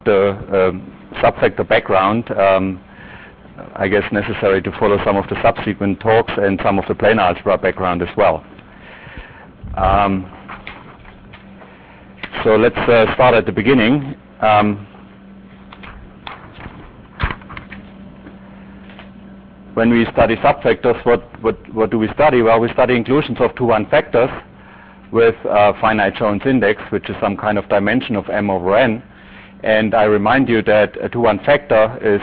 the subfactor background, I guess necessary to follow some of the subsequent talks and some of the planar algebra background as well. So let's start at the beginning. When we study subfactors, what do we study? Well, we study inclusions of 2-1 factors with finite Jones index, which is some kind of dimension of M over N. And I remind you that a 2-1 factor is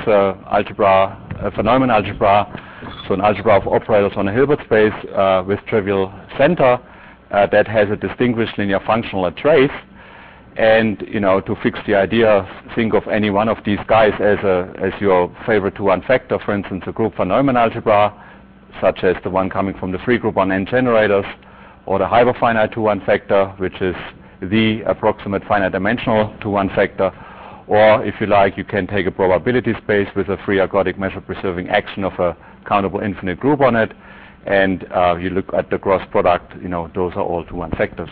a von Neumann algebra, so an algebra of operators on a Hilbert space with trivial center that has a distinguished linear functional at trace. And to fix the idea, think of any one of these guys as your favorite 2-1 factor. For instance, a group von Neumann algebra, such as the one coming from the free group on N generators, or the hyperfinite 2-1 factor, which is the approximate finite dimensional 2-1 factor. Or if you like, you can take a probability space with a free ergodic measure preserving action of a countable infinite group on it, and you look at the cross product, those are all 2-1 factors.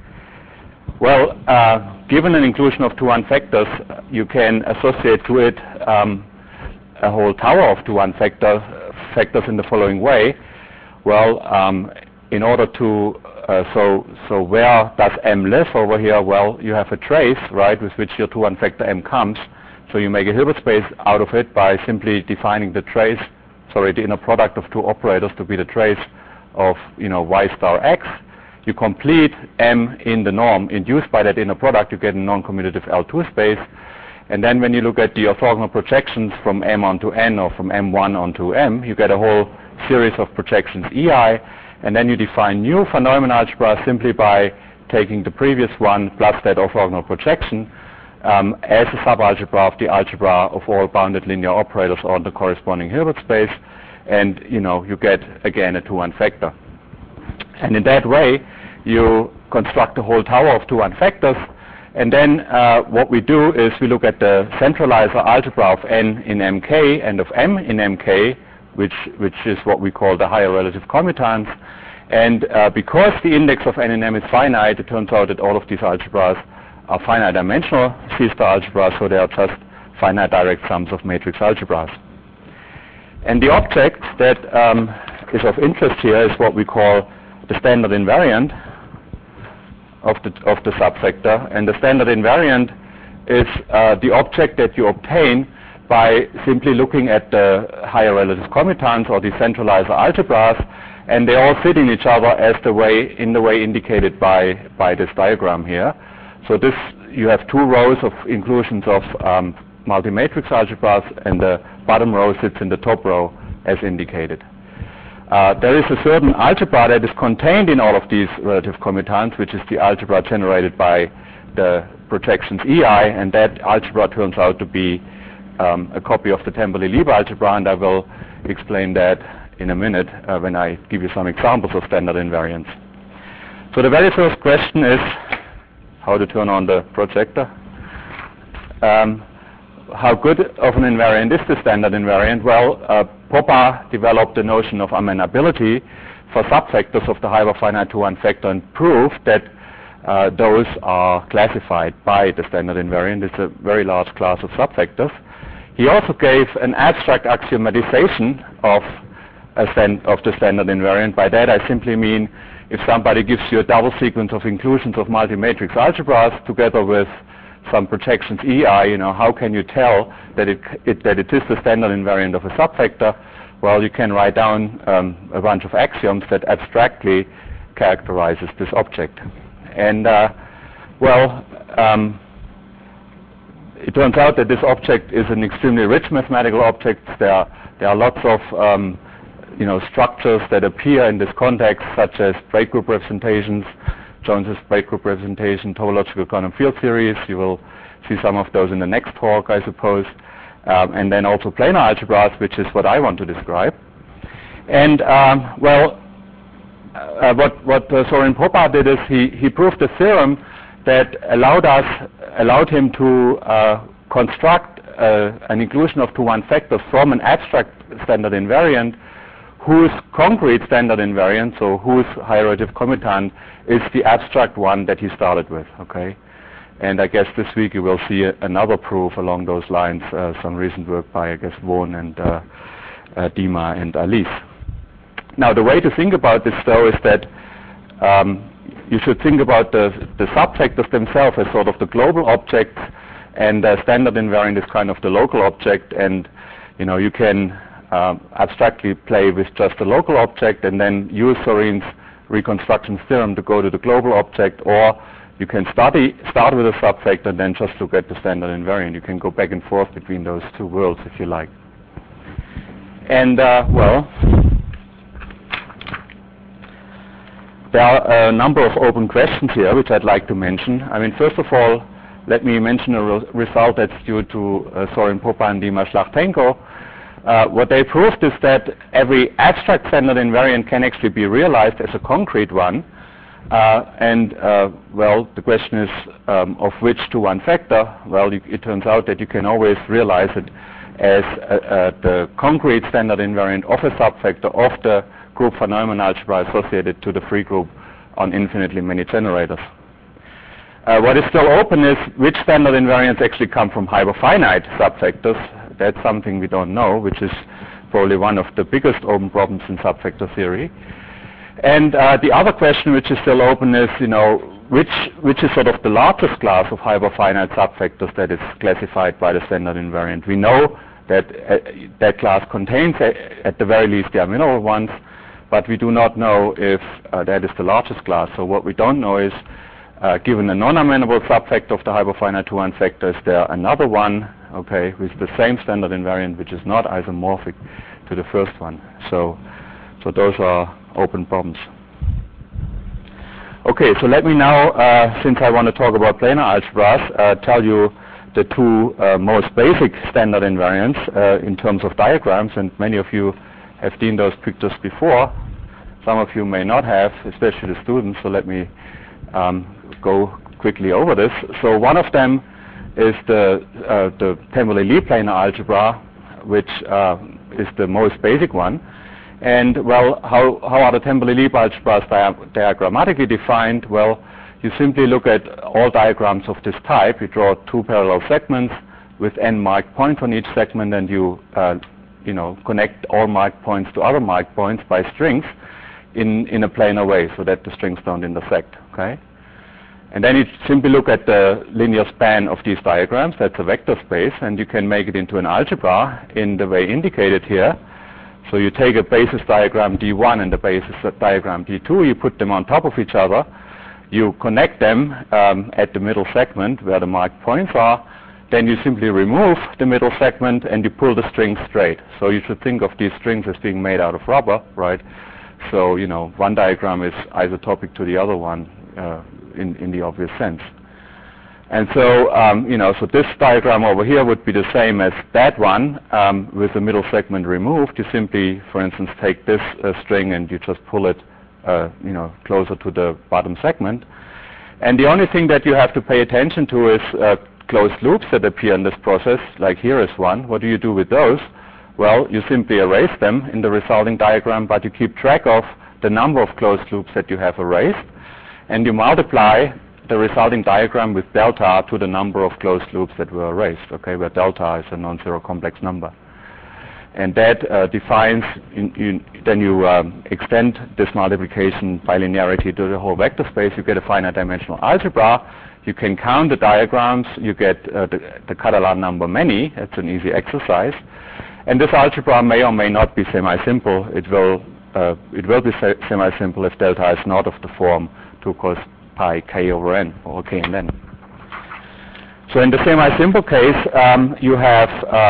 Well, given an inclusion of 2-1 factors, you can associate to it a whole tower of 2-1 factors in the following way. Well, in order to so where does M live over here? Well, you have a trace, right, with which your 2-1 factor M comes. So you make a Hilbert space out of it by simply defining the inner product of two operators to be the trace of y star x. You complete M in the norm induced by that inner product, you get a non-commutative L2 space. And then when you look at the orthogonal projections from M onto N or from M1 onto M, you get a whole series of projections EI. And then you define new von Neumann algebra simply by taking the previous one plus that orthogonal projection as a subalgebra of the algebra of all bounded linear operators on the corresponding Hilbert space. And you get again a 2-1 factor. And in that way, you construct a whole tower of 2-1 factors. And then what we do is we look at the centralizer algebra of N in Mk and of M in Mk, which is what we call the higher relative commutans. And because the index of N in M is finite, it turns out that all of these algebras are finite dimensional C-star algebras, so they are just finite direct sums of matrix algebras. And the object that is of interest here is what we call the standard invariant of the subfactor. And the standard invariant is the object that you obtain by simply looking at the higher relative commutans or the centralizer algebras, and they all fit in each other as in the way indicated by this diagram here. So you have two rows of inclusions of multi-matrix algebras, and the bottom row sits in the top row as indicated. There is a certain algebra that is contained in all of these relative commutans, which is the algebra generated by the projections EI, and that algebra turns out to be a copy of the Temperley-Liebel algebra, and I will explain that in a minute when I give you some examples of standard invariants. So the very first question is how to turn on the projector. How good of an invariant is the standard invariant? Well, Popper developed the notion of amenability for subfactors of the hyperfinite 2-1 factor and proved that those are classified by the standard invariant. It's a very large class of subfactors. He also gave an abstract axiomatization of the standard invariant. By that I simply mean if somebody gives you a double sequence of inclusions of multi-matrix algebras together with some projections EI, how can you tell that it is the standard invariant of a subfactor? Well, you can write down a bunch of axioms that abstractly characterizes this object. And it turns out that this object is an extremely rich mathematical object. There are lots of structures that appear in this context, such as break group representations, Jones's break group representation, topological quantum field theories. You will see some of those in the next talk, I suppose. And then also planar algebras, which is what I want to describe. And what Soren Popper did is he proved a theorem that allowed him to construct an inclusion of 2-1 factors from an abstract standard invariant whose concrete standard invariant, so whose higher relative commutant, is the abstract one that he started with. Okay, And I guess this week you will see another proof along those lines, some recent work by, I guess, Vaughan and Dima and Alice. Now, the way to think about this, though, is that you should think about the subvectors themselves as sort of the global objects, and standard invariant is kind of the local object. And you can abstractly play with just the local object and then use Sorin's reconstruction theorem to go to the global object, or you can start with a subvector and then just look at the standard invariant. You can go back and forth between those two worlds if you like. And well, there are a number of open questions here which I'd like to mention. I mean, first of all, let me mention a result that's due to Sorin Popa and Dima Schlachtenko. What they proved is that every abstract standard invariant can actually be realized as a concrete one. Well, the question is of which to one factor. Well, it turns out that you can always realize it as the concrete standard invariant of a subvector of the group von Neumann algebra associated to the free group on infinitely many generators. What is still open is which standard invariants actually come from hyperfinite subvectors. That's something we don't know, which is probably one of the biggest open problems in subvector theory. And the other question which is still open is, which is sort of the largest class of hyperfinite subvectors that is classified by the standard invariant. We know that that class contains, at the very least, the amenable ones, but we do not know if that is the largest class. So what we don't know is, given a non-amenable subvector of the hyperfinite 2-1 vector, is there another one, okay, with the same standard invariant which is not isomorphic to the first one. So those are open problems. Okay, so let me now, since I want to talk about planar algebras, tell you the two most basic standard invariants in terms of diagrams, and many of you have seen those pictures before. Some of you may not have, especially the students, so let me go quickly over this. So one of them is the Temperley-Lie planar algebra, which is the most basic one. And well, how are the Temperley-Lie algebras diagrammatically defined? Well, you simply look at all diagrams of this type. You draw two parallel segments with n marked points on each segment, and you connect all marked points to other marked points by strings in a planar way, so that the strings don't intersect. Okay. And then you simply look at the linear span of these diagrams. That's a vector space, and you can make it into an algebra in the way indicated here. So you take a basis diagram D1 and the basis diagram D2, you put them on top of each other, you connect them at the middle segment where the marked points are, then you simply remove the middle segment and you pull the strings straight. So you should think of these strings as being made out of rubber, right? So, one diagram is isotopic to the other one in the obvious sense. And so, so this diagram over here would be the same as that one with the middle segment removed. You simply, for instance, take this string and you just pull it, closer to the bottom segment. And the only thing that you have to pay attention to is closed loops that appear in this process, like here is one. What do you do with those? Well, you simply erase them in the resulting diagram, but you keep track of the number of closed loops that you have erased, and you multiply the resulting diagram with delta to the number of closed loops that were erased, okay, where delta is a non-zero complex number. And that defines, then you extend this multiplication by linearity to the whole vector space. You get a finite dimensional algebra. You can count the diagrams. You get the Catalan number many. It's an easy exercise. And this algebra may or may not be semi-simple. It will be semi-simple if delta is not of the form 2 cos pi k over n, or k and n. So in the semi-simple case, you have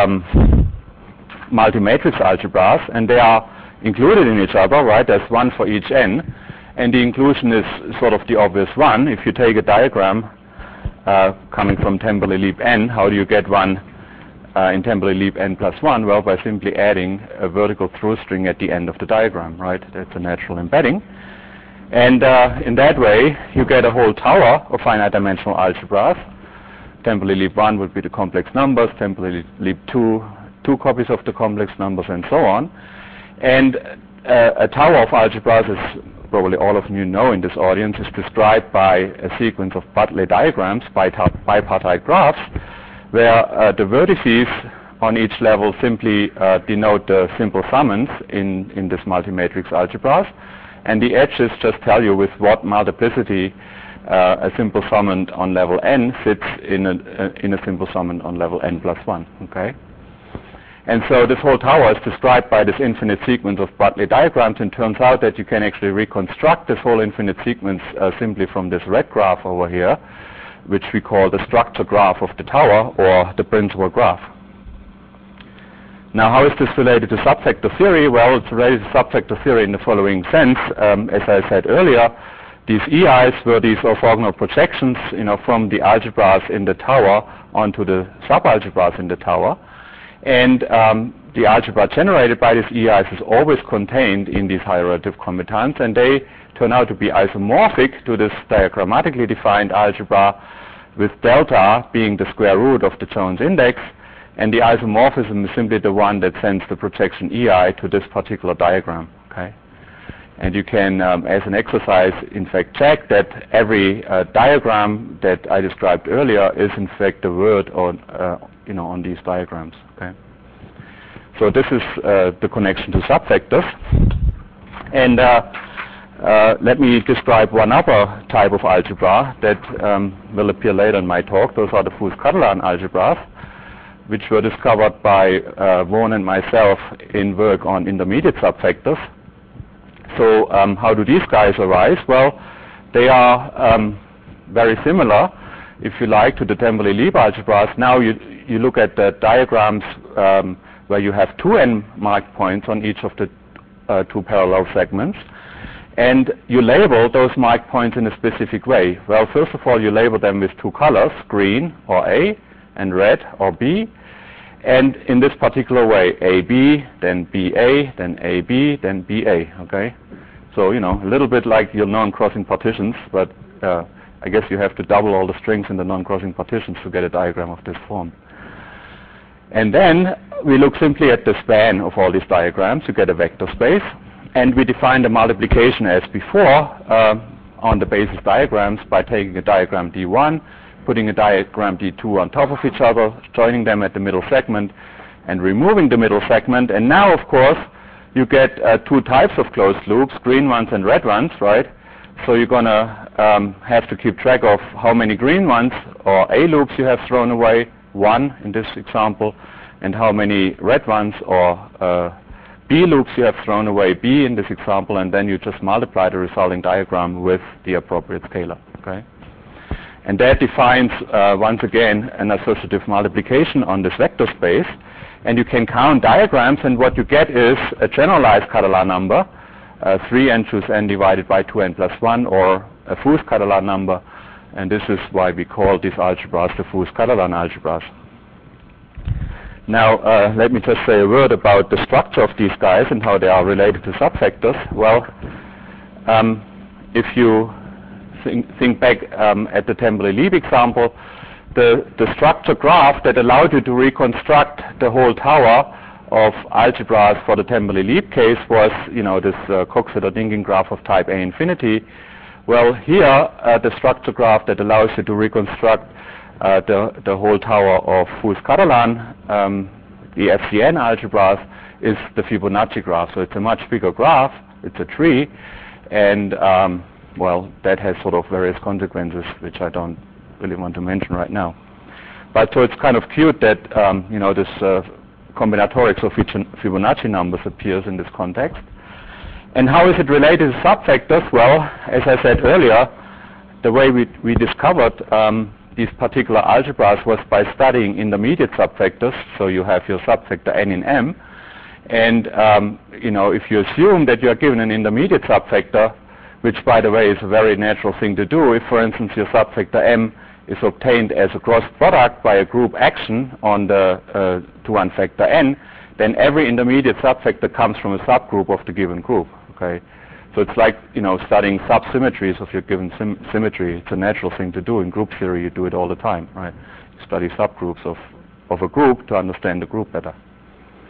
multi-matrix algebras, and they are included in each other, right? There's one for each n, and the inclusion is sort of the obvious one. If you take a diagram coming from Temperley-Lie n, how do you get one in Temperley-Lie n plus 1? Well, by simply adding a vertical through string at the end of the diagram, right? That's a natural embedding. And in that way, you get a whole tower of finite dimensional algebras. Temperley-Lie 1 would be the complex numbers, Temperley-Lie 2, 2 copies of the complex numbers, and so on. And a tower of algebras is probably all of you know in this audience, is described by a sequence of Butler diagrams, bipartite graphs, where the vertices on each level simply denote the simple summons in this multi-matrix algebras, and the edges just tell you with what multiplicity a simple summand on level n sits in a simple summand on level n plus 1. Okay? And so this whole tower is described by this infinite sequence of Butler diagrams, and turns out that you can actually reconstruct this whole infinite sequence simply from this red graph over here, which we call the structure graph of the tower, or the principal graph. Now, how is this related to subvector theory? Well, it's related to subvector theory in the following sense. As I said earlier, these EIs were these orthogonal projections, from the algebras in the tower onto the subalgebras in the tower. And the algebra generated by these EIs is always contained in these higher relative commitants, and they turn out to be isomorphic to this diagrammatically defined algebra, with delta being the square root of the Jones index, and the isomorphism is simply the one that sends the projection EI to this particular diagram. Okay? And you can, as an exercise, in fact, check that every diagram that I described earlier is in fact a word on these diagrams. Okay? So this is the connection to subvectors. And let me describe one other type of algebra that will appear later in my talk. Those are the Fuchs-Catalan algebras, which were discovered by Vaughan and myself in work on intermediate subvectors. So how do these guys arise? Well, they are very similar, if you like, to the Temperley-Lieb algebras. Now you look at the diagrams where you have two n marked points on each of the two parallel segments, and you label those marked points in a specific way. Well, first of all, you label them with two colors, green or A and red or B, and in this particular way, AB, then BA, then AB, then BA. Okay, so a little bit like your non-crossing partitions, but I guess you have to double all the strings in the non-crossing partitions to get a diagram of this form. And then we look simply at the span of all these diagrams to get a vector space, and we define the multiplication as before on the basis diagrams by taking a diagram D1, putting a diagram D2 on top of each other, joining them at the middle segment, and removing the middle segment. And now, of course, you get two types of closed loops, green ones and red ones, right? So you're going to have to keep track of how many green ones or A loops you have thrown away, one in this example, and how many red ones or B loops you have thrown away, B in this example, and then you just multiply the resulting diagram with the appropriate scalar. Okay? And that defines, once again, an associative multiplication on this vector space. And you can count diagrams, and what you get is a generalized Catalan number, 3n choose n divided by 2n plus 1, or a Fuchs-Catalan number. And this is why we call these algebras the Fuchs-Catalan algebras. Now, let me just say a word about the structure of these guys and how they are related to subvectors. Well, if you think back at the Temperley-Lieb example, the structure graph that allowed you to reconstruct the whole tower of algebras for the Temperley-Lieb case was, this Coxeter-Dingin graph of type A infinity. Well, here, the structure graph that allows you to reconstruct the whole tower of Fuchs-Catalan, the FCN algebras, is the Fibonacci graph. So it's a much bigger graph. It's a tree, and well, that has sort of various consequences, which I don't really want to mention right now. But so it's kind of cute that this combinatorics of Fibonacci numbers appears in this context. And how is it related to subvectors? Well, as I said earlier, the way we discovered these particular algebras was by studying intermediate subvectors. So you have your subvector n in M, and if you assume that you are given an intermediate subvector, which, by the way, is a very natural thing to do. If, for instance, your subvector M is obtained as a cross product by a group action on the 2-1 factor n, then every intermediate subvector comes from a subgroup of the given group. Okay, so it's like studying subsymmetries of your given symmetry. It's a natural thing to do in group theory. You do it all the time, right? You study subgroups of a group to understand the group better.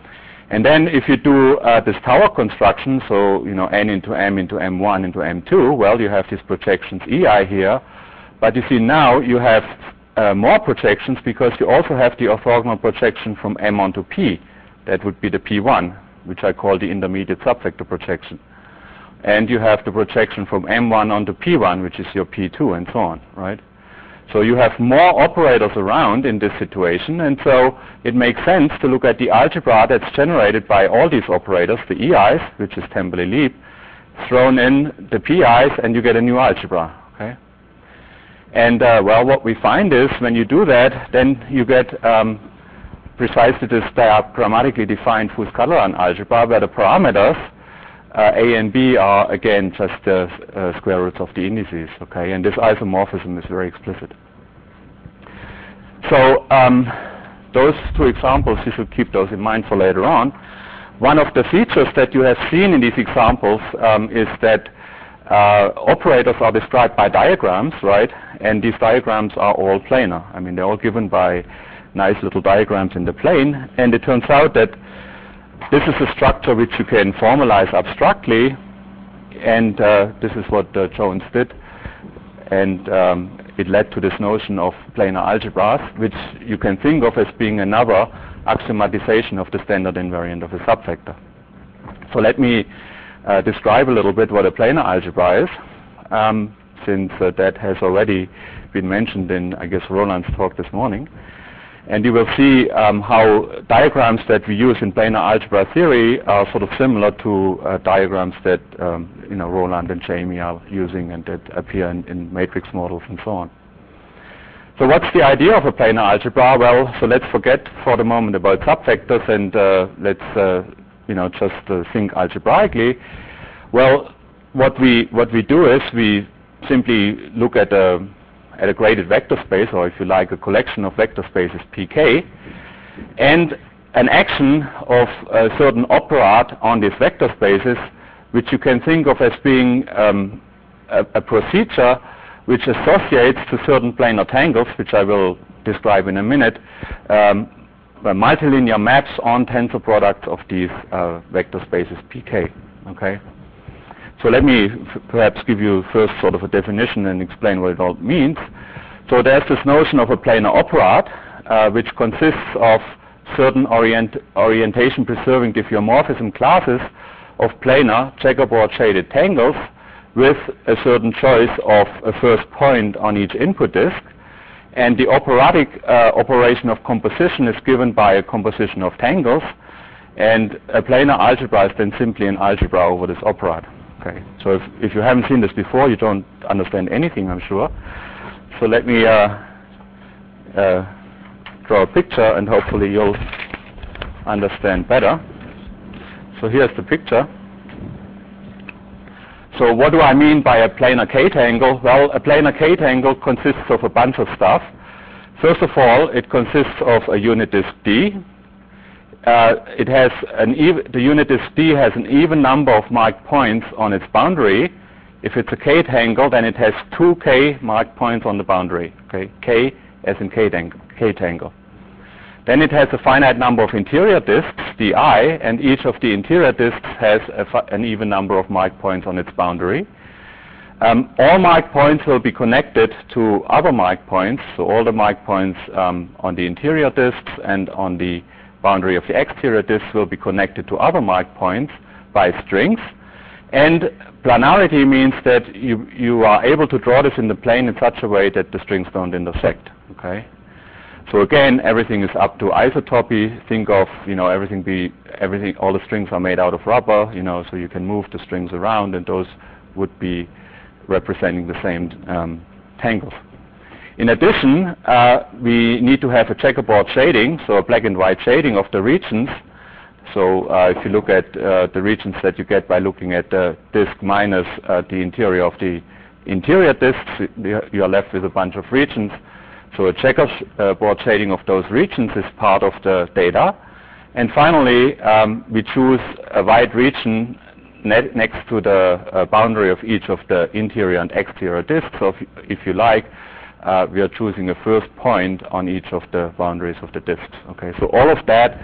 And then if you do this tower construction, so n into m into m1 into m2, well, you have these projections ei here. But you see now you have more projections because you also have the orthogonal projection from m onto p. That would be the p1, which I call the intermediate subvector projection. And you have the projection from m1 onto p1, which is your p2, and so on, right? So you have more operators around in this situation, and so it makes sense to look at the algebra that's generated by all these operators, the EIs, which is Temperley-Lieb, thrown in the PIs, and you get a new algebra, okay? And well, what we find is when you do that, then you get precisely this diagrammatically defined Fuchs-Catalan algebra, where the parameters a and b are again just the square roots of the indices, okay? And this isomorphism is very explicit. So those two examples, you should keep those in mind for later on. One of the features that you have seen in these examples is that operators are described by diagrams, right? And these diagrams are all planar. I mean, they're all given by nice little diagrams in the plane, and it turns out that this is a structure which you can formalize abstractly, and this is what Jones did, and it led to this notion of planar algebras, which you can think of as being another axiomatization of the standard invariant of a subvector. So let me describe a little bit what a planar algebra is, since that has already been mentioned in, I guess, Roland's talk this morning. And you will see how diagrams that we use in planar algebra theory are sort of similar to diagrams that Roland and Jamie are using and that appear in matrix models and so on. So what's the idea of a planar algebra? Well, so let's forget for the moment about subvectors and let's just think algebraically. Well, what we do is we simply look at a graded vector space, or if you like, a collection of vector spaces pk, and an action of a certain operand on these vector spaces, which you can think of as being a procedure which associates to certain planar tangles, which I will describe in a minute, multilinear maps on tensor products of these vector spaces pk. Okay. So let me perhaps give you first sort of a definition and explain what it all means. So there's this notion of a planar operand, which consists of certain orientation-preserving diffeomorphism classes of planar checkerboard shaded tangles with a certain choice of a first point on each input disk. And the operatic operation of composition is given by a composition of tangles. And a planar algebra is then simply an algebra over this operand. Okay, so if you haven't seen this before, you don't understand anything, I'm sure. So let me draw a picture, and hopefully you'll understand better. So here's the picture. So what do I mean by a planar K-tangle? Well, a planar K-tangle consists of a bunch of stuff. First of all, it consists of a unit disk D. It has the unit disk D has an even number of marked points on its boundary. If it's a K-tangle, then it has 2 K marked points on the boundary. Okay, K as in K-tangle. Then it has a finite number of interior disks, Di, and each of the interior disks has an even number of marked points on its boundary. All marked points will be connected to other marked points, so all the marked points on the interior disks and on the boundary of the exterior disk will be connected to other marked points by strings. And planarity means that you are able to draw this in the plane in such a way that the strings don't intersect. Okay. So again, everything is up to isotopy. Think of everything. All the strings are made out of rubber. So you can move the strings around, and those would be representing the same tangles. In addition, we need to have a checkerboard shading, so a black and white shading of the regions. So if you look at the regions that you get by looking at the disk minus the interior of the interior disks, you are left with a bunch of regions. So a checkerboard shading of those regions is part of the data. And finally, we choose a white region next to the boundary of each of the interior and exterior disks. So if you like, we are choosing a first point on each of the boundaries of the disks. Okay, so all of that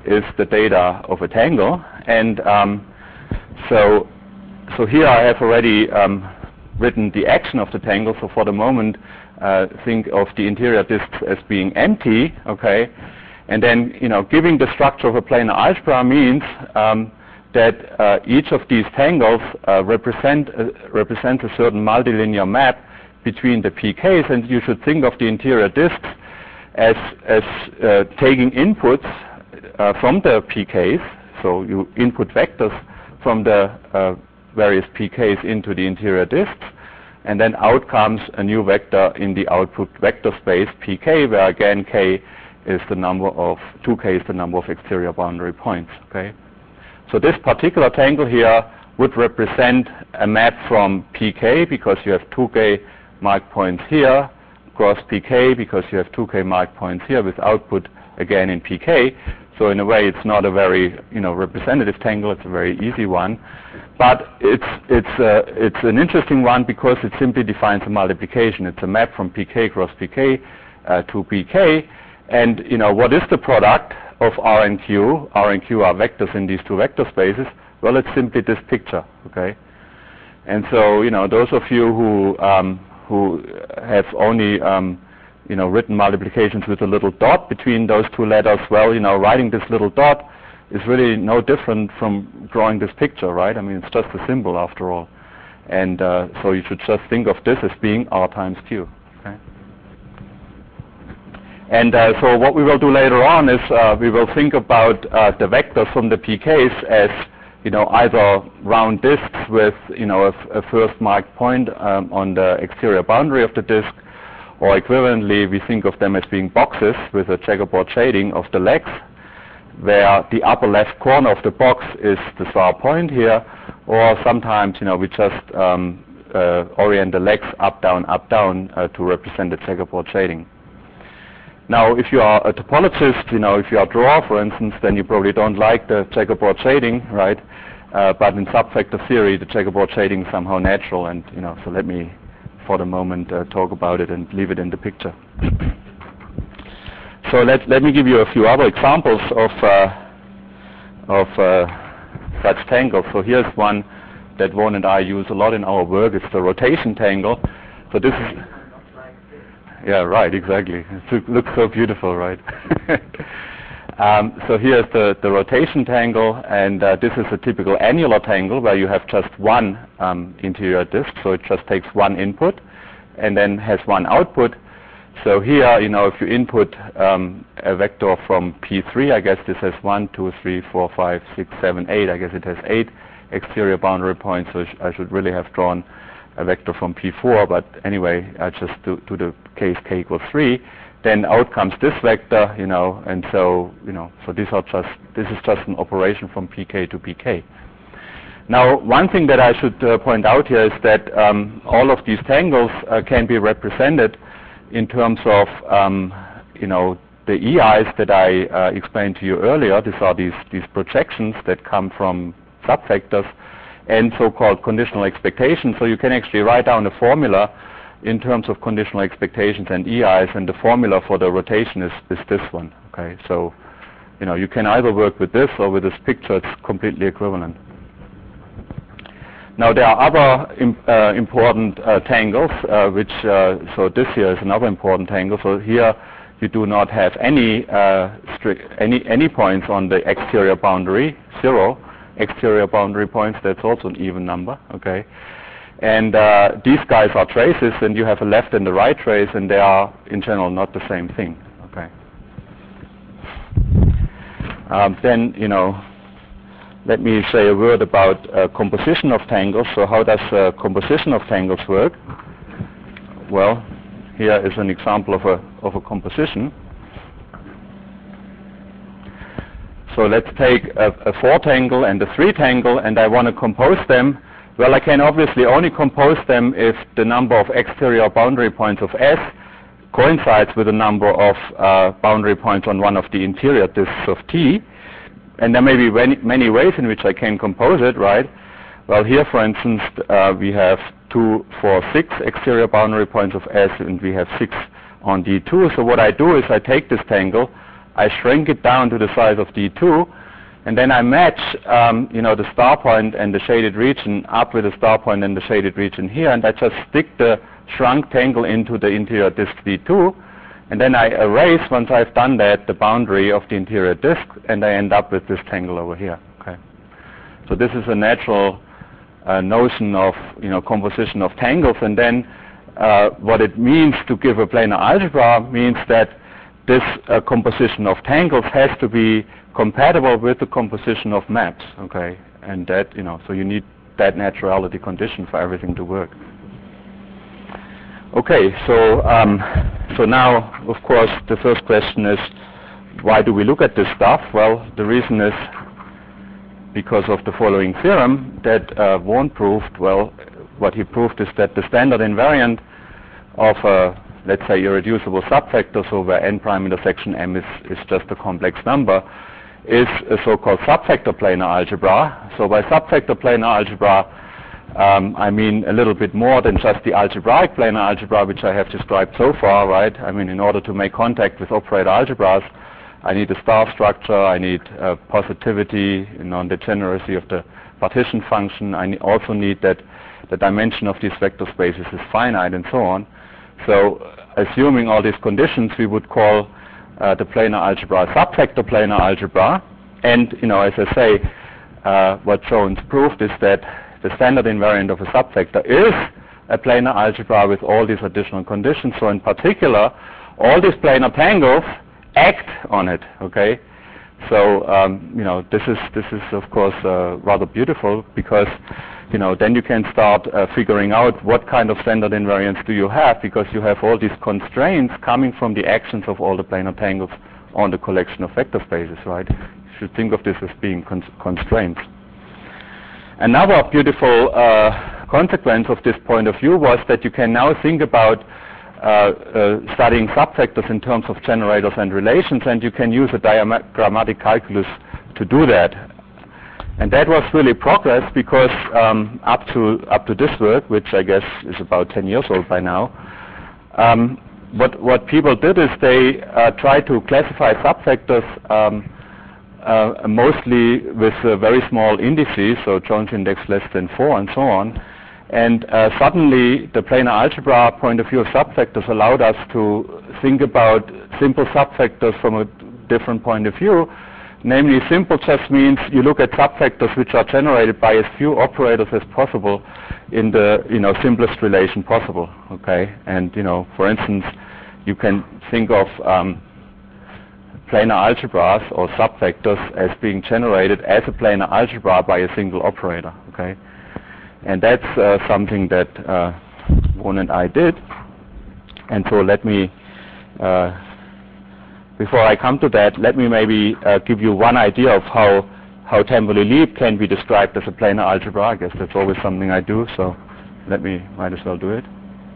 is the data of a tangle, and so here I have already written the action of the tangle. So for the moment, think of the interior disks as being empty, okay? And then, giving the structure of a planar algebra means that each of these tangles represents a certain multilinear map between the pKs, and you should think of the interior disks as taking inputs from the pKs. So you input vectors from the various pKs into the interior disks, and then out comes a new vector in the output vector space pk, where again k is the number of 2k is the number of exterior boundary points. Okay, so this particular tangle here would represent a map from pk because you have 2k mark points here, cross pk because you have 2k mark points here, with output again in pk. So in a way, it's not a very representative tangle. It's a very easy one, but it's an interesting one because it simply defines a multiplication. It's a map from pk cross pk to pk, and what is the product of R and Q? R and Q are vectors in these two vector spaces. Well, it's simply this picture. Okay, and so those of you who have only written multiplications with a little dot between those two letters, well, writing this little dot is really no different from drawing this picture, right? I mean, it's just a symbol after all. And so you should just think of this as being R times Q. Okay? And so what we will do later on is we will think about the vectors from the pKs as either round disks with a first marked point on the exterior boundary of the disk, or equivalently, we think of them as being boxes with a checkerboard shading of the legs, where the upper left corner of the box is the star point here, or sometimes, we just orient the legs up, down, to represent the checkerboard shading. Now, if you are a topologist, if you are a drawer, for instance, then you probably don't like the checkerboard shading, right? But in subvector theory, the checkerboard shading is somehow natural, and, so let me for the moment talk about it and leave it in the picture. So let me give you a few other examples of such tangles. So here's one that Won and I use a lot in our work. It's the rotation tangle. So this is, yeah, right, exactly. It looks so beautiful, right? So here's the rotation tangle, and this is a typical annular tangle where you have just one interior disk, so it just takes one input and then has one output. So here, if you input a vector from P3, I guess this has 1, 2, 3, 4, 5, 6, 7, 8. I guess it has 8 exterior boundary points, so I should really have drawn a vector from P4, but anyway, I just do the case k equals 3. Then out comes this vector, and so, so this is just an operation from pk to pk. Now, one thing that I should point out here is that all of these tangles can be represented in terms of, the EIs that I explained to you earlier. These are these projections that come from subvectors and so-called conditional expectations. So you can actually write down a formula in terms of conditional expectations and EIs, and the formula for the rotation is this one. Okay, so you can either work with this or with this picture. It's completely equivalent. Now there are other important tangles, which so this here is another important tangle. So here you do not have any points on the exterior boundary, 0 exterior boundary points. That's also an even number. Okay. And these guys are traces, and you have a left and a right trace, and they are, in general, not the same thing. Okay. Then, let me say a word about composition of tangles. So how does composition of tangles work? Well, here is an example of a composition. So let's take a 4 tangle and a 3 tangle, and I want to compose them. Well, I can obviously only compose them if the number of exterior boundary points of S coincides with the number of boundary points on one of the interior disks of T. And there may be many ways in which I can compose it, right? Well, here, for instance, we have 2, 4, 6 exterior boundary points of S, and we have 6 on D2. So what I do is I take this tangle, I shrink it down to the size of D2, and then I match the star point and the shaded region up with the star point and the shaded region here, and I just stick the shrunk tangle into the interior disk D2, and then I erase, once I've done that, the boundary of the interior disk, and I end up with this tangle over here. Okay. So this is a natural notion of composition of tangles, and then what it means to give a planar algebra means that this composition of tangles has to be compatible with the composition of maps. Okay, and that so you need that naturality condition for everything to work. Okay, so now, of course, the first question is, why do we look at this stuff? Well, the reason is because of the following theorem that Vaughan proved. Well, what he proved is that the standard invariant of a, let's say, irreducible subvector, so where n prime intersection m is just a complex number, is a so-called subvector planar algebra. So by subvector planar algebra, I mean a little bit more than just the algebraic planar algebra, which I have described so far, right? I mean, in order to make contact with operator algebras, I need a star structure, I need positivity, non-degeneracy of the partition function. I also need that the dimension of these vector spaces is finite, and so on. So, assuming all these conditions, we would call the planar algebra subvector planar algebra. And as I say, what Jones proved is that the standard invariant of a subvector is a planar algebra with all these additional conditions. So in particular, all these planar tangles act on it. Okay, so this is of course rather beautiful, because then you can start figuring out what kind of standard invariance do you have, because you have all these constraints coming from the actions of all the planar tangles on the collection of vector spaces, right? You should think of this as being constraints. Another beautiful consequence of this point of view was that you can now think about studying subvectors in terms of generators and relations, and you can use a diagrammatic calculus to do that. And that was really progress, because up to this work, which I guess is about 10 years old by now, what people did is they tried to classify subvectors mostly with very small indices, so Jones index less than 4 and so on. And suddenly the planar algebra point of view of subvectors allowed us to think about simple subvectors from a different point of view. Namely, simple just means you look at subvectors which are generated by as few operators as possible in the simplest relation possible. Okay, and for instance, you can think of planar algebras or subvectors as being generated as a planar algebra by a single operator. Okay, and that's something that Vaughan and I did. And so let me, before I come to that, let me maybe give you one idea of how Temporally Leap can be described as a planar algebra. I guess that's always something I do, so might as well do it.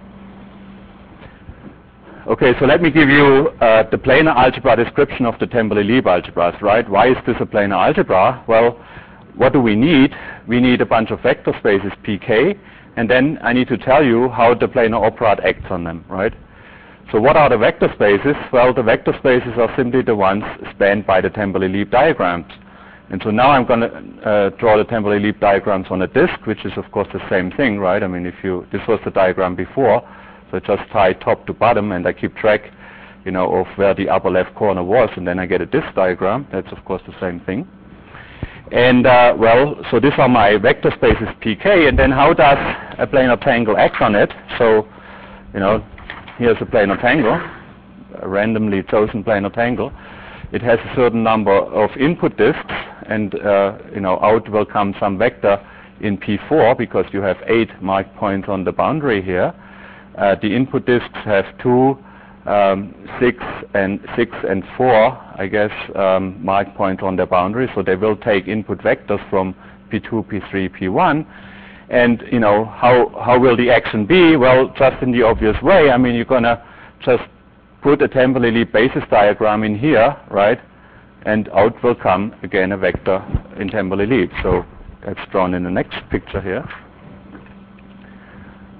Okay, so let me give you the planar algebra description of the Temporally Leap algebras, right? Why is this a planar algebra? Well, what do we need? We need a bunch of vector spaces pk, and then I need to tell you how the planar operand acts on them, right? So what are the vector spaces? Well, the vector spaces are simply the ones spanned by the Temporally Leap diagrams. And so now I'm going to draw the Temporally Leap diagrams on a disk, which is of course the same thing, right? I mean, this was the diagram before, so I just tie top to bottom and I keep track, of where the upper left corner was, and then I get a disk diagram. That's of course the same thing. And so these are my vector spaces pk, and then how does a planar tangle act on it? So, here's a planar tangle, a randomly chosen planar tangle. It has a certain number of input disks, and out will come some vector in P4, because you have 8 marked points on the boundary here. The input disks have 2, 6 and 4, I guess, marked points on their boundary, so they will take input vectors from P2, P3, P1. And how will the action be? Well, just in the obvious way. I mean, you're gonna just put a Temporally Leap basis diagram in here, right? And out will come again a vector in Temporally Leap. So that's drawn in the next picture here.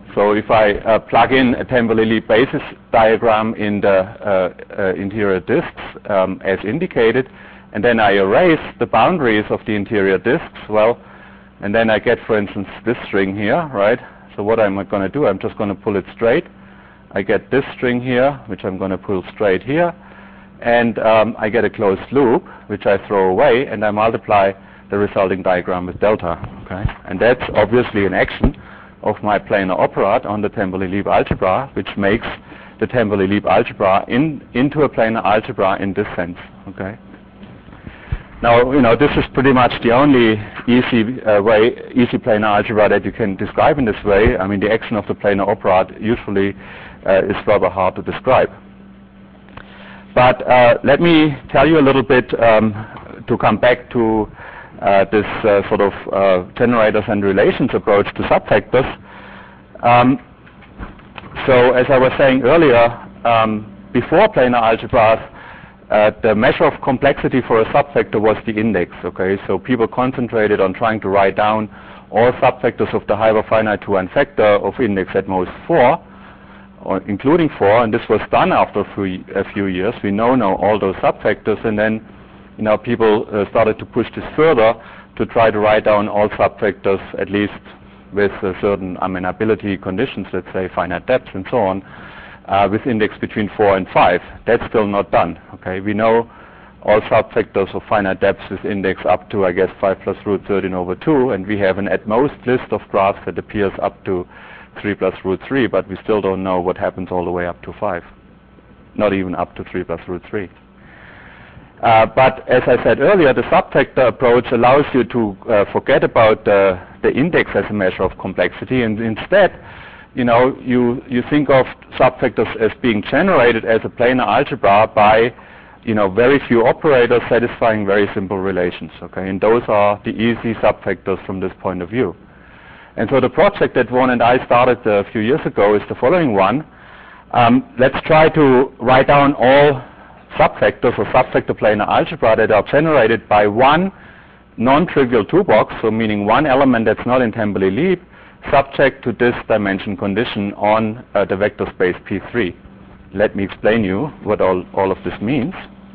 So if I plug in a Temperley-Leib basis diagram in the interior disks as indicated, and then I erase the boundaries of the interior disks, well, and then I get, for instance, this string here, right? So what am I going to do? I'm just going to pull it straight. I get this string here, which I'm going to pull straight here, and I get a closed loop, which I throw away, and I multiply the resulting diagram with delta. Okay, and that's obviously an action of my planar operand on the Temperley-Leib algebra, which makes the Temperley-Leib algebra into a planar algebra in this sense. Okay. Now, you know, this is pretty much the only easy planar algebra that you can describe in this way. I mean, the action of the planar operand usually is rather hard to describe. But let me tell you a little bit to come back to this sort of generators and relations approach to subvectors. So as I was saying earlier, before planar algebras, the measure of complexity for a subvector was the index. Okay, so people concentrated on trying to write down all subvectors of the hyperfinite 2-1 factor of index at most 4, or including 4, and this was done after a few years. We know now all those subvectors, and then, you know, people started to push this further to try to write down all subvectors, at least with certain amenability conditions, let's say finite depths and so on, with index between 4 and 5. That's still not done. Okay, we know all subvectors of finite depths with index up to, I guess, 5 plus root 13 over 2, and we have an at most list of graphs that appears up to 3 plus root 3, but we still don't know what happens all the way up to 5, not even up to 3 plus root 3. But as I said earlier, the subvector approach allows you to forget about the index as a measure of complexity, and instead, you know, you think of subvectors as being generated as a planar algebra by, you know, very few operators satisfying very simple relations. Okay, and those are the easy subvectors from this point of view. And so the project that Vaughan and I started a few years ago is the following one. Let's try to write down all subvectors or subvector planar algebra that are generated by one non-trivial two-box, so meaning one element that's not in Temperley-Leib, subject to this dimension condition on the vector space P3. Let me explain you what all of this means.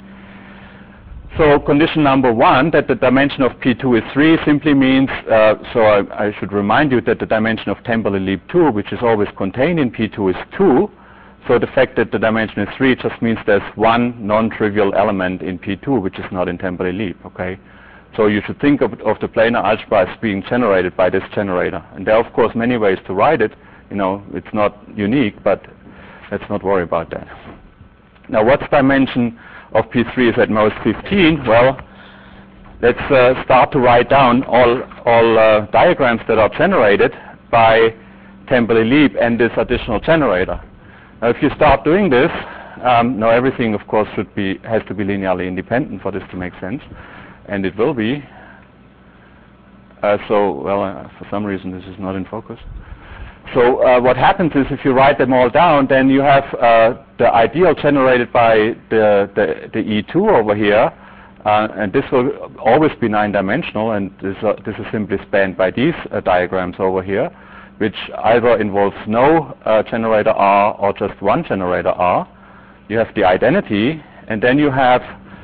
So condition number 1, that the dimension of P2 is 3, simply means, so I should remind you that the dimension of Temperley-Leib 2, which is always contained in P2, is 2. So the fact that the dimension is 3 just means there's one non-trivial element in P2 which is not in Temperley-Leib. Okay, so you should think of the planar algebra as being generated by this generator. And there are, of course, many ways to write it. You know, it's not unique, but let's not worry about that. Now, what's dimension of P3 is at most 15. Well, let's start to write down all diagrams that are generated by Temperley-Leib and this additional generator. Now, if you start doing this, now everything, of course, has to be linearly independent for this to make sense, and it will be. For some reason, this is not in focus. So what happens is, if you write them all down, then you have the ideal generated by the E2 over here, and this will always be 9-dimensional, and this is simply spanned by these diagrams over here, which either involves no generator R or just one generator R. You have the identity, and then you have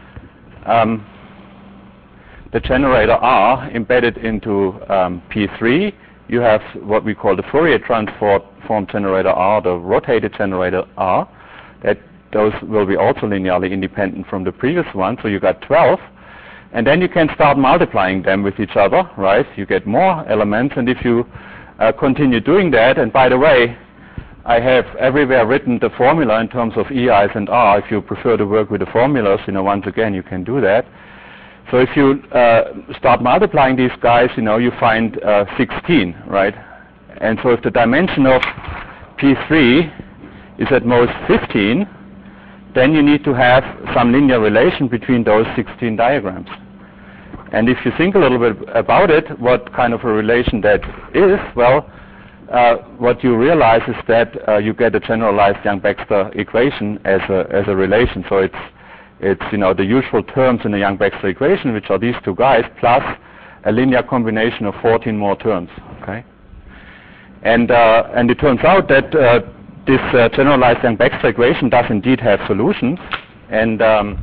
the generator R embedded into P3. You have what we call the Fourier transform generator R, the rotated generator R. Those will be also linearly independent from the previous one, so you got 12. And then you can start multiplying them with each other, right? You get more elements, and if you continue doing that, and by the way, I have everywhere written the formula in terms of EIs and R. If you prefer to work with the formulas, you know, once again, you can do that. So if you start multiplying these guys, you know, you find 16, right? And so if the dimension of P3 is at most 15, then you need to have some linear relation between those 16 diagrams. And if you think a little bit about it, what kind of a relation that is, well, what you realize is that you get a generalized Yang-Baxter equation as a relation. So it's you know, the usual terms in the Yang-Baxter equation, which are these two guys, plus a linear combination of 14 more terms. Okay, And it turns out that this generalized Yang-Baxter equation does indeed have solutions. And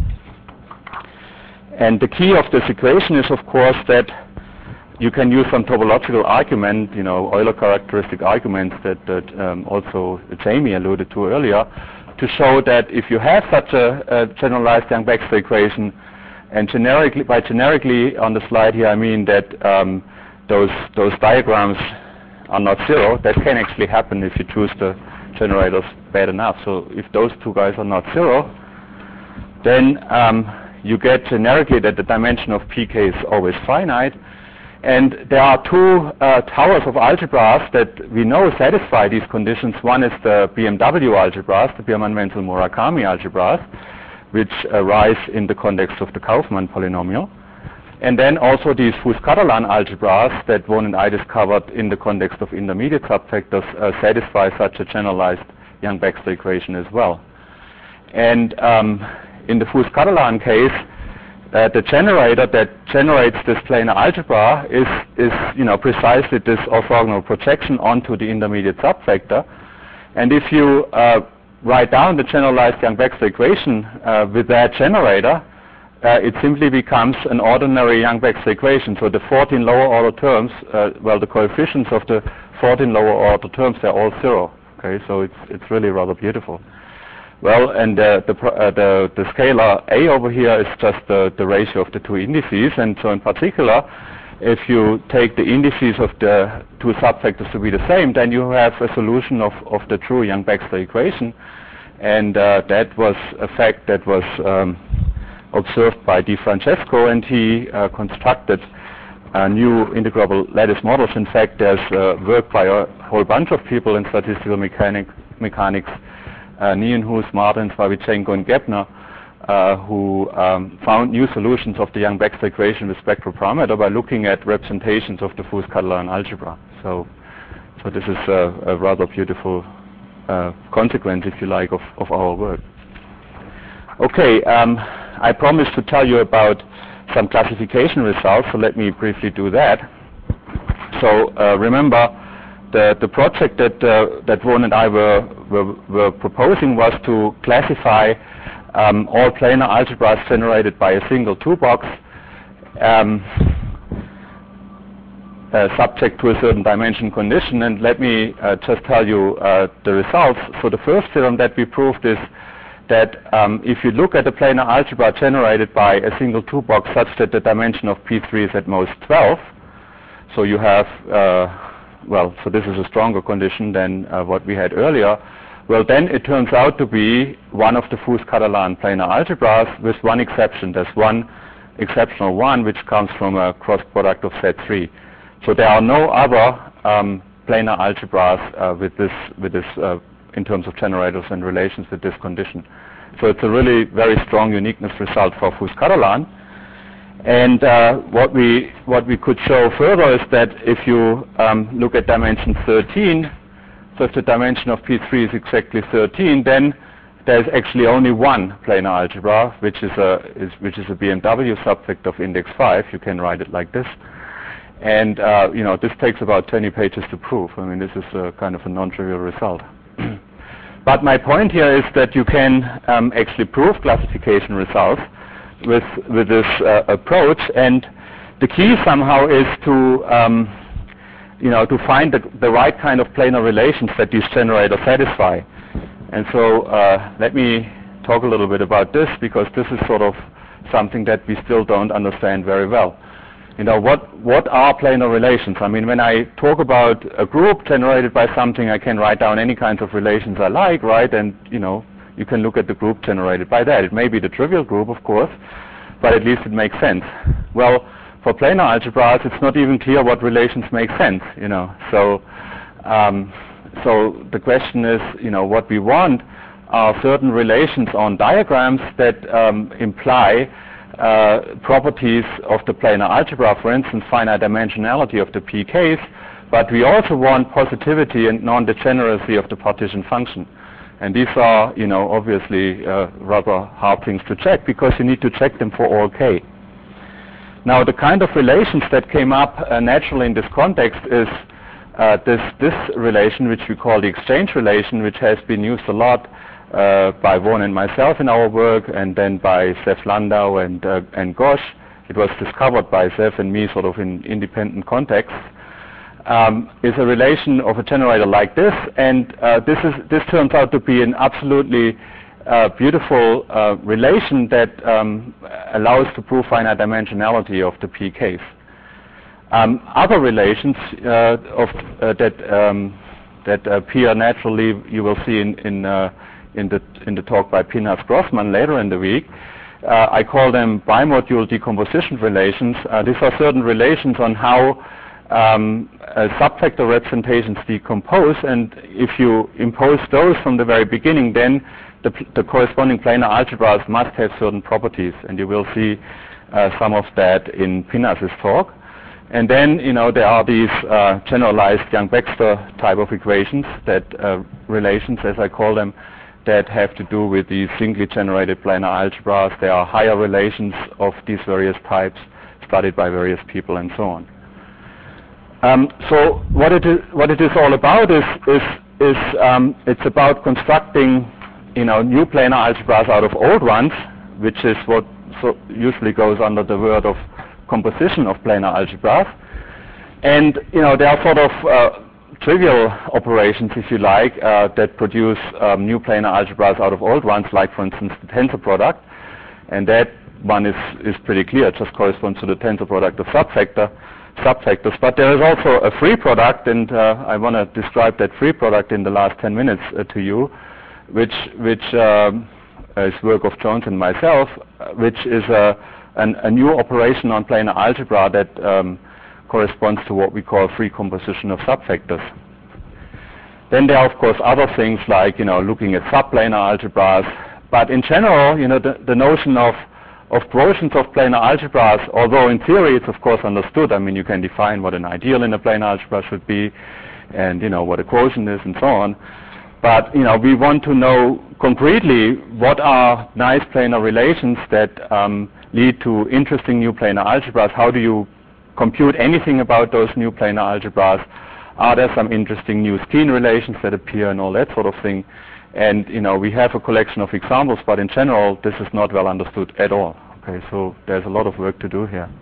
the key of this equation is, of course, that you can use some topological argument, Euler characteristic arguments that also Jamie alluded to earlier, to show that if you have such a generalized Yang-Baxter equation, and by generically on the slide here I mean that those diagrams are not zero. That can actually happen if you choose the generators bad enough. So if those two guys are not zero, then you get generically that the dimension of pk is always finite. And there are two towers of algebras that we know satisfy these conditions. One is the BMW algebras, the Biermann-Wenzel-Murakami algebras, which arise in the context of the Kaufmann polynomial. And then also these Fuchs-Catalan algebras that Won and I discovered in the context of intermediate subvectors satisfy such a generalized Yang-Baxter equation as well. And in the Fuchs-Catalan case, the generator that generates this planar algebra is precisely this orthogonal projection onto the intermediate subvector. And if you write down the generalized Yang-Baxter equation with that generator, it simply becomes an ordinary Yang-Baxter equation. So the 14 lower order terms, the coefficients of the 14 lower order terms, they're all zero. Okay, so it's really rather beautiful. Well, and the scalar A over here is just the ratio of the two indices, and so in particular, if you take the indices of the two subvectors to be the same, then you have a solution of the true Yang-Baxter equation, and that was a fact that was observed by Di Francesco, and he constructed new integrable lattice models. In fact, there's work by a whole bunch of people in statistical mechanics, Nienhuis, Martins, Pavlichenko, and Gebner, who found new solutions of the Yang-Baxter equation with spectral parameter by looking at representations of the Fuchs-Catalan algebra. So this is a rather beautiful consequence, if you like, of our work. Okay, I promised to tell you about some classification results, so let me briefly do that. So remember, the project that Won and I were proposing was to classify all planar algebras generated by a single toolbox subject to a certain dimension condition. And let me just tell you the results. So the first theorem that we proved is that if you look at a planar algebra generated by a single toolbox such that the dimension of P3 is at most 12, so you have so this is a stronger condition than what we had earlier. Well, then it turns out to be one of the Fuchs-Catalan planar algebras with one exception. There's one exceptional one which comes from a cross product of set 3. So there are no other planar algebras with this in terms of generators and relations with this condition. So it's a really very strong uniqueness result for Fuchs-Catalan. And what we could show further is that if you look at dimension 13, so if the dimension of P3 is exactly 13, then there's actually only one planar algebra, which is a BMW subvector of index 5. You can write it like this. And this takes about 20 pages to prove. I mean, this is a kind of a non-trivial result. But my point here is that you can actually prove classification results with this approach, and the key somehow is to find the right kind of planar relations that these generators satisfy. And so let me talk a little bit about this, because this is sort of something that we still don't understand very well. What are planar relations? I mean, when I talk about a group generated by something, I can write down any kinds of relations I like, right? And you can look at the group generated by that. It may be the trivial group, of course, but at least it makes sense. Well, for planar algebras, it's not even clear what relations make sense, So the question is, what we want are certain relations on diagrams that imply properties of the planar algebra, for instance, finite dimensionality of the pk's, but we also want positivity and non-degeneracy of the partition function. And these are, obviously rather hard things to check, because you need to check them for all k. Now, the kind of relations that came up naturally in this context is this relation, which we call the exchange relation, which has been used a lot by Vaughan and myself in our work, and then by Zev Landau and Ghosh. It was discovered by Zev and me sort of in independent contexts. Is a relation of a generator like this, and this turns out to be an absolutely beautiful relation that allows to prove finite dimensionality of the P case. Other relations that appear naturally, you will see in the talk by Pinhas Grossman later in the week. I call them bimodule decomposition relations. These are certain relations on how subvector representations decompose, and if you impose those from the very beginning, then the corresponding planar algebras must have certain properties, and you will see some of that in Pinhas's talk. And then, there are these generalized Young-Baxter type of equations, that relations, as I call them, that have to do with these singly generated planar algebras. There are higher relations of these various types studied by various people and so on. So what it is all about is it's about constructing new planar algebras out of old ones, which is what usually goes under the word of composition of planar algebras. And there are sort of trivial operations, if you like, that produce new planar algebras out of old ones, like for instance the tensor product, and that one is pretty clear. It just corresponds to the tensor product of subvectors. But there is also a free product, and I want to describe that free product in the last 10 minutes to you, which is work of Jones and myself, which is a new operation on planar algebra that corresponds to what we call free composition of subvectors. Then there are of course other things like looking at subplanar algebras, but in general the notion of quotients of planar algebras, although in theory it's of course understood. I mean, you can define what an ideal in a planar algebra should be, and what a quotient is, and so on. But we want to know concretely what are nice planar relations that lead to interesting new planar algebras. How do you compute anything about those new planar algebras? Are there some interesting new Steen relations that appear and all that sort of thing? And we have a collection of examples, but in general this is not well understood at all. Okay, so there's a lot of work to do here.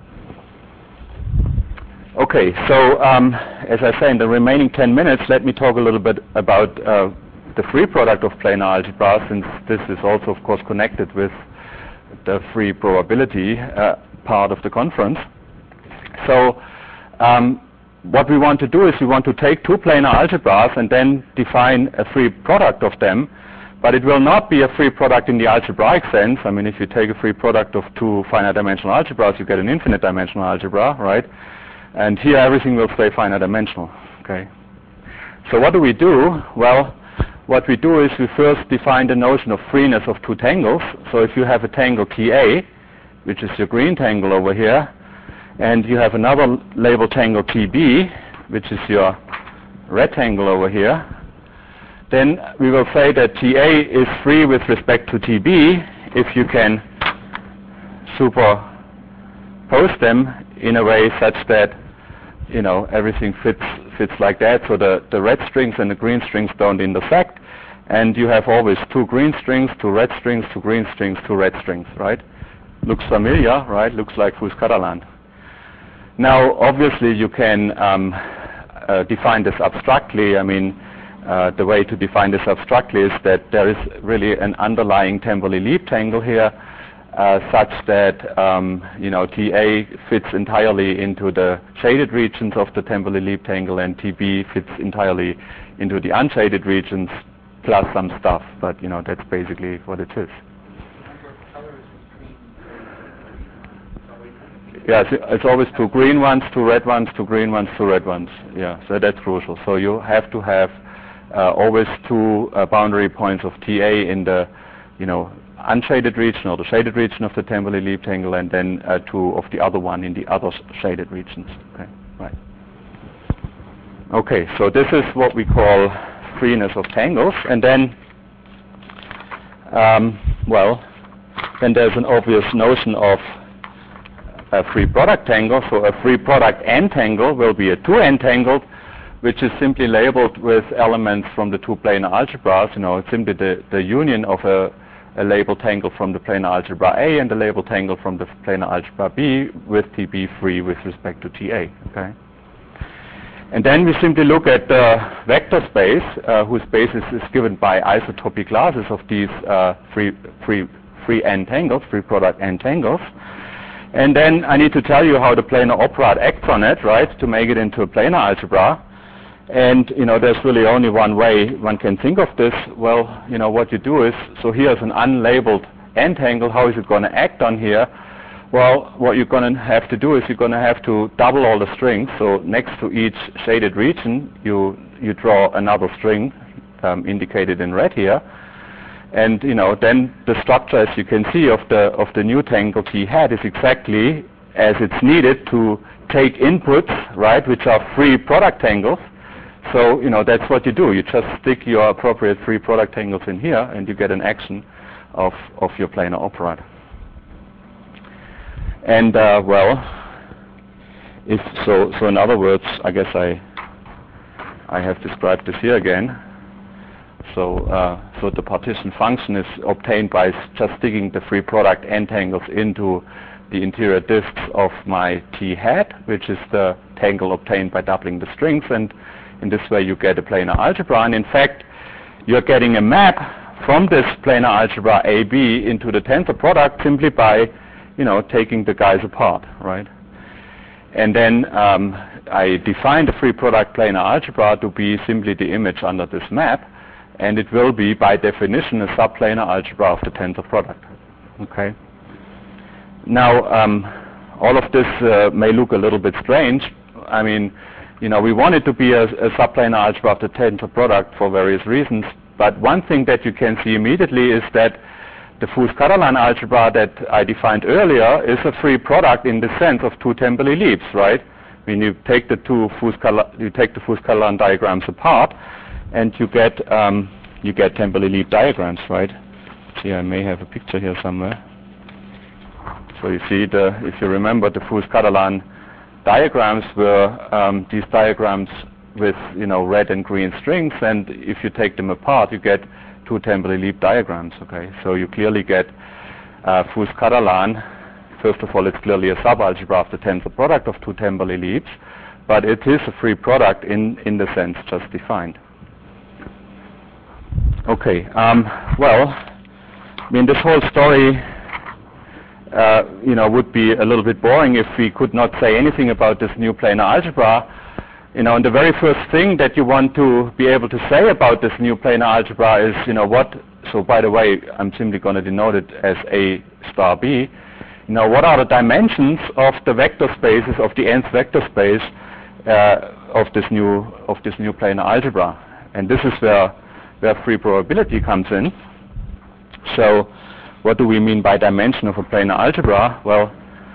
Okay, so as I say, in the remaining 10 minutes, let me talk a little bit about the free product of planar algebra, since this is also of course connected with the free probability part of the conference. So what we want to do is we want to take two planar algebras and then define a free product of them, but it will not be a free product in the algebraic sense. I mean, if you take a free product of two finite dimensional algebras, you get an infinite dimensional algebra, right? And here everything will stay finite dimensional. Okay. So what do we do? Well, what we do is we first define the notion of freeness of two tangles. So if you have a tangle TA, which is your green tangle over here, and you have another labeled tangle TB, which is your red tangle over here, then we will say that TA is free with respect to TB if you can superpose them in a way such that everything fits like that, so the red strings and the green strings don't intersect, and you have always two green strings, two red strings, two green strings, two red strings, right? Looks familiar, right? Looks like Fus Catalan. Now, obviously, you can define this abstractly. I mean, the way to define this abstractly is that there is really an underlying Temperley-Lieb tangle here, such that TA fits entirely into the shaded regions of the Temperley-Lieb tangle, and TB fits entirely into the unshaded regions, plus some stuff. But that's basically what it is. Yes, it's always two green ones, two red ones, two green ones, two red ones. Yeah, so that's crucial. So you have to have always two boundary points of TA in the unshaded region or the shaded region of the Temperley-Lieb tangle, and then two of the other one in the other shaded regions. Okay, right. Okay, so this is what we call freeness of tangles, and then then there's an obvious notion of a free product tangle. So a free product n-tangle will be a 2n-tangled, which is simply labeled with elements from the two planar algebras. It's simply the union of a label tangle from the planar algebra A and the label tangle from the planar algebra B, with TB free with respect to TA. Okay. And then we simply look at the vector space, whose basis is given by isotopy classes of these free n-tangles, free product n-tangles. And then I need to tell you how the planar operand acts on it, right, to make it into a planar algebra. And, there's really only one way one can think of this. Well, what you do is, so here's an unlabeled n-tangle. How is it going to act on here? Well, what you're going to have to do is you're going to have to double all the strings. So next to each shaded region, you draw another string indicated in red here. And, then the structure, as you can see, of the new tangle T hat is exactly as it's needed to take inputs, right, which are free product tangles. So, that's what you do. You just stick your appropriate free product tangles in here, and you get an action of your planar operand. And, so in other words, I guess I have described this here again. So the partition function is obtained by just sticking the free product n-tangles into the interior disks of my T hat, which is the tangle obtained by doubling the strings, and in this way you get a planar algebra. And in fact, you're getting a map from this planar algebra AB into the tensor product simply by, taking the guys apart, right? And then I define the free product planar algebra to be simply the image under this map, and it will be, by definition, a subplanar algebra of the tensor product. Okay. Now, all of this may look a little bit strange. I mean, we want it to be a subplanar algebra of the tensor product for various reasons. But one thing that you can see immediately is that the Fuchs-Catalan algebra that I defined earlier is a free product in the sense of two Temperley leaps, right? I mean, you take the Fuchs-Catalan diagrams apart, and you get Temperley leap diagrams, right? See, I may have a picture here somewhere. So you see, if you remember, the Fuchs-Catalan diagrams were these diagrams with red and green strings, and if you take them apart, you get two Temperley leap diagrams. Okay, so you clearly get Fuchs-Catalan. First of all, it's clearly a subalgebra of the tensor product of two Temperley leaps, but it is a free product in the sense just defined. Okay, well, I mean, this whole story would be a little bit boring if we could not say anything about this new planar algebra. And the very first thing that you want to be able to say about this new planar algebra is, what, so by the way, I'm simply going to denote it as A star B. What are the dimensions of the vector spaces, of the nth vector space of this new planar algebra? And this is where free probability comes in. So what do we mean by dimension of a planar algebra? Well,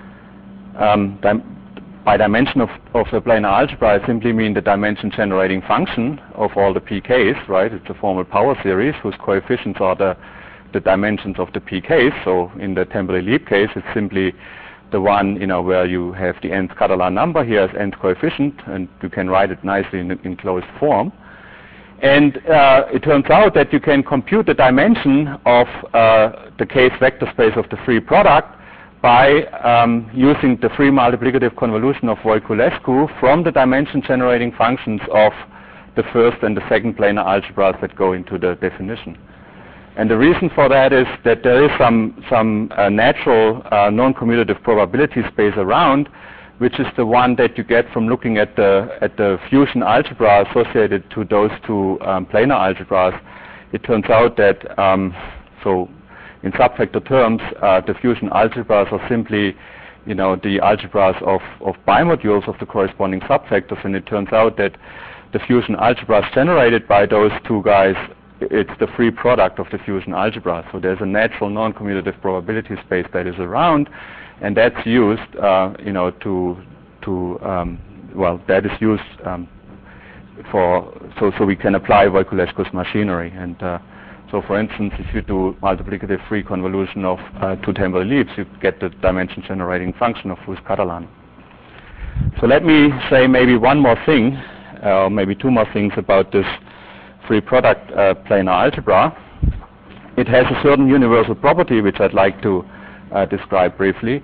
by dimension of a planar algebra, I simply mean the dimension generating function of all the pKs, right? It's a formal power series whose coefficients are the dimensions of the pKs. So in the Temperley leap case, it's simply the one, where you have the nth Catalan number here as nth coefficient, and you can write it nicely in closed form. And it turns out that you can compute the dimension of the case vector space of the free product by using the free multiplicative convolution of Voiculescu from the dimension generating functions of the first and the second planar algebras that go into the definition. And the reason for that is that there is some natural non-commutative probability space around, which is the one that you get from looking at the fusion algebra associated to those two planar algebras. It turns out that, so in subvector terms, the fusion algebras are simply, the algebras of bimodules of the corresponding subvectors, and it turns out that the fusion algebras generated by those two guys, it's the free product of the fusion algebra. So there's a natural non-commutative probability space that is around, and that's used, that is used so we can apply Voiculescu's machinery. And so, for instance, if you do multiplicative free convolution of two Temperley leaps, you get the dimension generating function of Fuchs-Catalan. So let me say maybe one more thing maybe two more things about this free product planar algebra. It has a certain universal property which I'd like to describe briefly.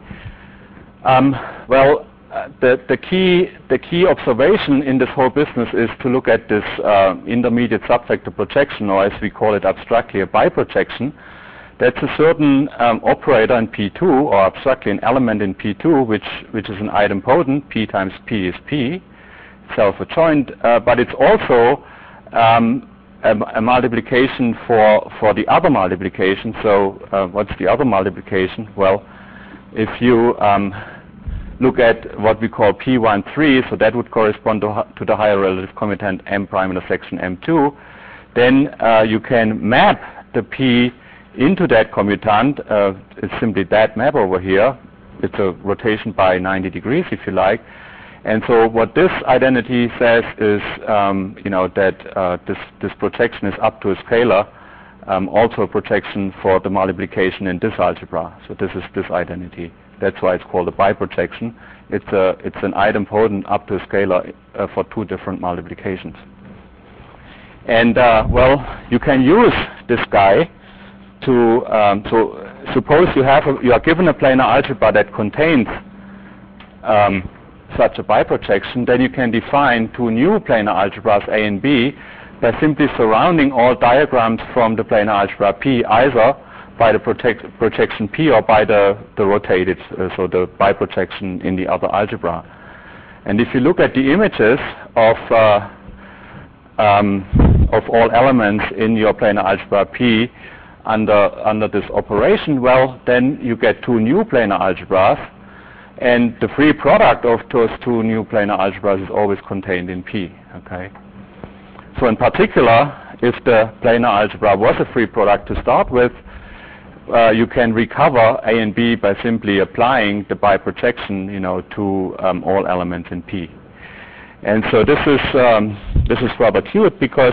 The key observation in this whole business is to look at this intermediate subvector projection, or as we call it abstractly, a biprojection. That's a certain operator in P2, or abstractly an element in P2, which is an idempotent. P times P is P, self-adjoint, but it's also a multiplication for the other multiplication. So what's the other multiplication? Well, if you look at what we call P13, so that would correspond to the higher relative commutant M prime intersection M2, then you can map the P into that commutant. It's simply that map over here. It's a rotation by 90 degrees, if you like. And so what this identity says is, that this projection is up to a scalar, also a projection for the multiplication in this algebra. So this is this identity. That's why it's called a biprojection. It's an idempotent up to a scalar for two different multiplications. And you can use this guy to suppose you are given a planar algebra that contains such a biprojection, then you can define two new planar algebras A and B by simply surrounding all diagrams from the planar algebra P either by the projection P or by the rotated, so the biprojection in the other algebra. And if you look at the images of all elements in your planar algebra P under this operation, well, then you get two new planar algebras, and the free product of those two new planar algebras is always contained in P. Okay. So in particular, if the planar algebra was a free product to start with, you can recover A and B by simply applying the biprojection, to all elements in P. And so this is rather cute because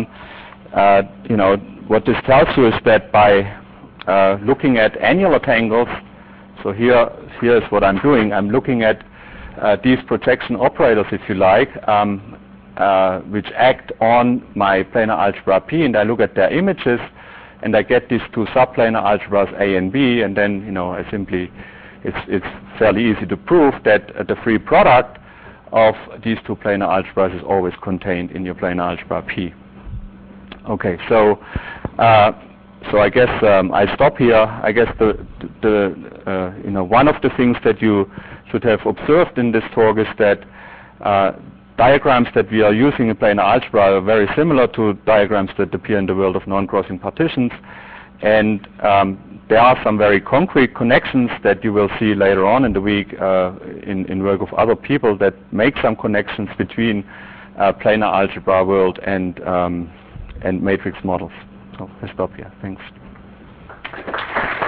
what this tells you is that by looking at annular tangles, so here's what I'm doing. I'm looking at these projection operators, if you like, which act on my planar algebra P, and I look at their images, and I get these two subplanar algebras A and B, and then it's fairly easy to prove that the free product of these two planar algebras is always contained in your planar algebra P. Okay, so I guess I stop here. I guess one of the things that you should have observed in this talk is that diagrams that we are using in planar algebra are very similar to diagrams that appear in the world of non-crossing partitions, and there are some very concrete connections that you will see later on in the week in work of other people that make some connections between planar algebra world and matrix models. So I stop here. Thanks.